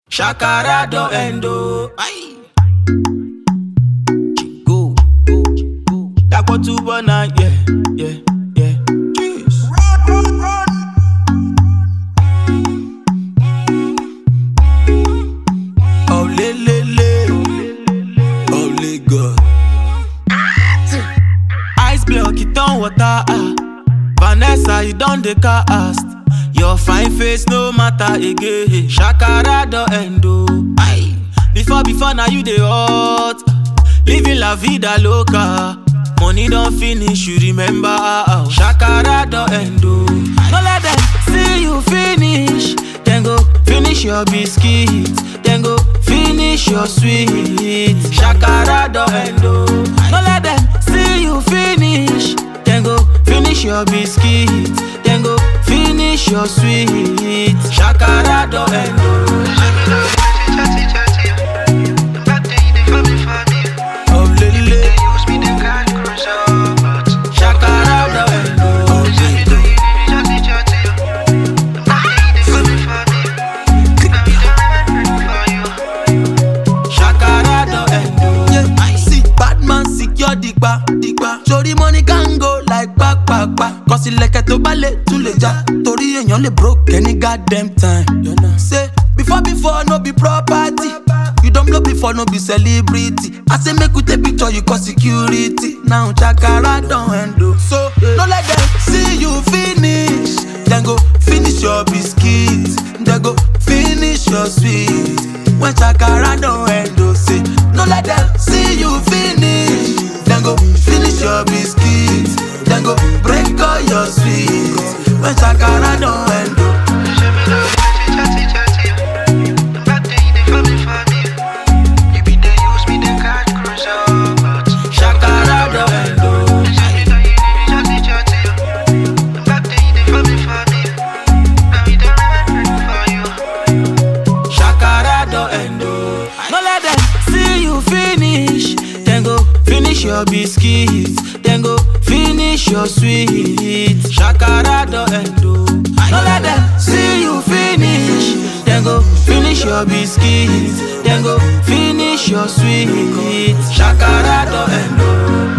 Shakara do endo. Aye. Go. That what you wanna, yeah. Jeez. Oh, le, God. Ice block, it on water. Vanessa, you done the cast. Your fine face no matter again. Shakara do endo. Aye. Before now you dey hot. Living la vida loca. Money don't finish, you remember. Shakara do endo. No let them see you finish. Then go finish your biscuit. Then go finish your sweet. Shakara do endo. No let them see you finish. Then go finish your biscuit. Then go finish your sweet. Shakara do endo. Oh lele. Shakara do endo. Shakara do endo. Yeah, see, bad man secure digba. Show the money can go like back. Cause it like a to ballet to le ja. Tori èèyàn le broke any goddamn time. You know. Say, before no be property. You don't blow before no be celebrity. I say make we take picture, you call security. Now Shakara don't handle. So, no let them see you finish. Then go finish your biscuits. Then go finish your sweet. When Shakara don't handle, say, no let them see you finish. Then go finish your biscuits. Then go break all your sweets. When Shakara don't handle. Shakara do endo. Shakara do endo. No let them see you finish. Then go finish your biscuits. Then go finish your sweet. Shakara do endo. No let them see you finish. Then go finish your biscuits. Then go finish your sweet. Shakara do endo.